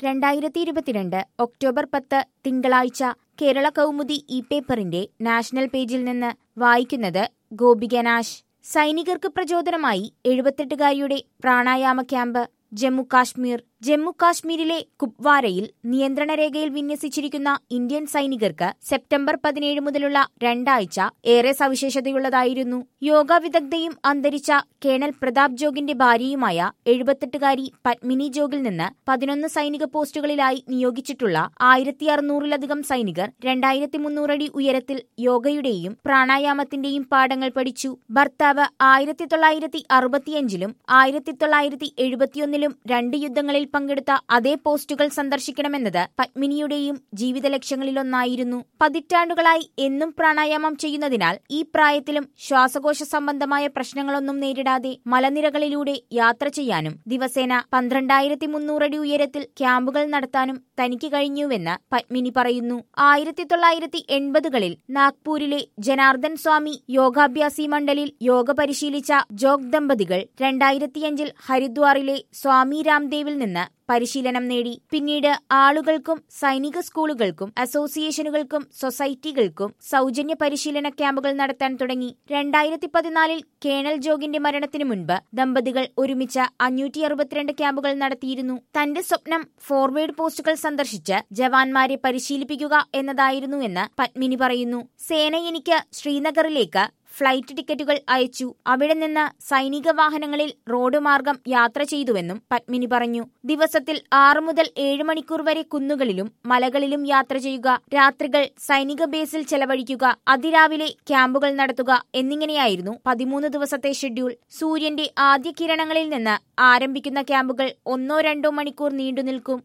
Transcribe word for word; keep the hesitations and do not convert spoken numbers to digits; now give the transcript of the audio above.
രണ്ടായിരത്തി ഇരുപത്തിരണ്ട് ഒക്ടോബർ പത്ത് തിങ്കളാഴ്ച കേരള കൗമുദി ഇ പേപ്പറിന്റെ നാഷണൽ പേജിൽ നിന്ന് വായിക്കുന്നത് ഗോപിക നാശ്. സൈനികർക്ക് പ്രചോദനമായി എഴുപത്തെട്ടുകാരിയുടെ പ്രാണായാമ ക്യാമ്പ്. ജമ്മു കാശ്മീർ ജമ്മു കാശ്മീരിലെ കുപ്വാരയിൽ നിയന്ത്രണ രേഖയിൽ വിന്യസിച്ചിരിക്കുന്ന ഇന്ത്യൻ സൈനികർക്ക് സെപ്റ്റംബർ പതിനേഴ് മുതലുള്ള രണ്ടാഴ്ച ഏറെ സവിശേഷതയുള്ളതായിരുന്നു. യോഗ വിദഗ്ധയും അന്തരിച്ച കേണൽ പ്രതാപ് ജോഗിന്റെ ഭാര്യയുമായ എഴുപത്തെട്ടുകാരി പത്മിനി ജോഗിൽ നിന്ന് പതിനൊന്ന് സൈനിക പോസ്റ്റുകളിലായി നിയോഗിച്ചിട്ടുള്ള ആയിരത്തി അറുന്നൂറിലധികം സൈനികർ രണ്ടായിരത്തി മുന്നൂറടി ഉയരത്തിൽ യോഗയുടെയും പ്രാണായാമത്തിന്റെയും പാഠങ്ങൾ പഠിച്ചു. ഭർത്താവ് ആയിരത്തി തൊള്ളായിരത്തി അറുപത്തിയഞ്ചിലും ആയിരത്തി തൊള്ളായിരത്തി എഴുപത്തിയൊന്നിലും രണ്ട് യുദ്ധങ്ങളിൽ പങ്കെടുത്ത അതേ പോസ്റ്റുകൾ സന്ദർശിക്കണമെന്നത് പത്മിനിയുടെയും ജീവിത ലക്ഷ്യങ്ങളിലൊന്നായിരുന്നു. പതിറ്റാണ്ടുകളായി എന്നും പ്രാണായാമം ചെയ്യുന്നതിനാൽ ഈ പ്രായത്തിലും ശ്വാസകോശ സംബന്ധമായ പ്രശ്നങ്ങളൊന്നും നേരിടാതെ മലനിരകളിലൂടെ യാത്ര ചെയ്യാനും ദിവസേന പന്ത്രണ്ടായിരത്തി മുന്നൂറടി ഉയരത്തിൽ ക്യാമ്പുകൾ നടത്താനും തനിക്ക് കഴിഞ്ഞുവെന്ന് പത്മിനി പറയുന്നു. ആയിരത്തി തൊള്ളായിരത്തി എൺപതുകളിൽ നാഗ്പൂരിലെ ജനാർദ്ദൻ സ്വാമി യോഗാഭ്യാസി മണ്ഡലിൽ യോഗ പരിശീലിച്ച ജോഗ് ദമ്പതികൾ രണ്ടായിരത്തിയഞ്ചിൽ ഹരിദ്വാറിലെ സ്വാമി രാംദേവിൽ നിന്ന് പരിശീലനം നേടി. പിന്നീട് ആളുകൾക്കും സൈനിക സ്കൂളുകൾക്കും അസോസിയേഷനുകൾക്കും സൊസൈറ്റികൾക്കും സൗജന്യ പരിശീലന ക്യാമ്പുകൾ നടത്താൻ തുടങ്ങി. രണ്ടായിരത്തി പതിനാലിൽ കേണൽ ജോഗിന്റെ മരണത്തിനു മുൻപ് ദമ്പതികൾ ഒരുമിച്ച് അഞ്ഞൂറ്റി അറുപത്തിരണ്ട് ക്യാമ്പുകൾ നടത്തിയിരുന്നു. തന്റെ സ്വപ്നം ഫോർവേഡ് പോസ്റ്റുകൾ സന്ദർശിച്ച് ജവാന്മാരെ പരിശീലിപ്പിക്കുക എന്നതായിരുന്നു എന്ന് പത്മിനി പറയുന്നു. സേന എനിക്ക് ശ്രീനഗറിലേക്ക് ഫ്ലൈറ്റ് ടിക്കറ്റുകൾ അയച്ചു. അവിടെ നിന്ന് സൈനിക വാഹനങ്ങളിൽ റോഡ് മാർഗം യാത്ര ചെയ്തുവെന്നും പത്മിനി പറഞ്ഞു. ദിവസത്തിൽ ആറ് മുതൽ ഏഴ് മണിക്കൂർ വരെ കുന്നുകളിലും മലകളിലും യാത്ര ചെയ്യുക, രാത്രികൾ സൈനിക ബേസിൽ ചെലവഴിക്കുക, അതിരാവിലെ ക്യാമ്പുകൾ നടത്തുക എന്നിങ്ങനെയായിരുന്നു പതിമൂന്ന് ദിവസത്തെ ഷെഡ്യൂൾ. സൂര്യന്റെ ആദ്യ കിരണങ്ങളിൽ നിന്ന് ആരംഭിക്കുന്ന ക്യാമ്പുകൾ ഒന്നോ രണ്ടോ മണിക്കൂർ നീണ്ടുനിൽക്കും.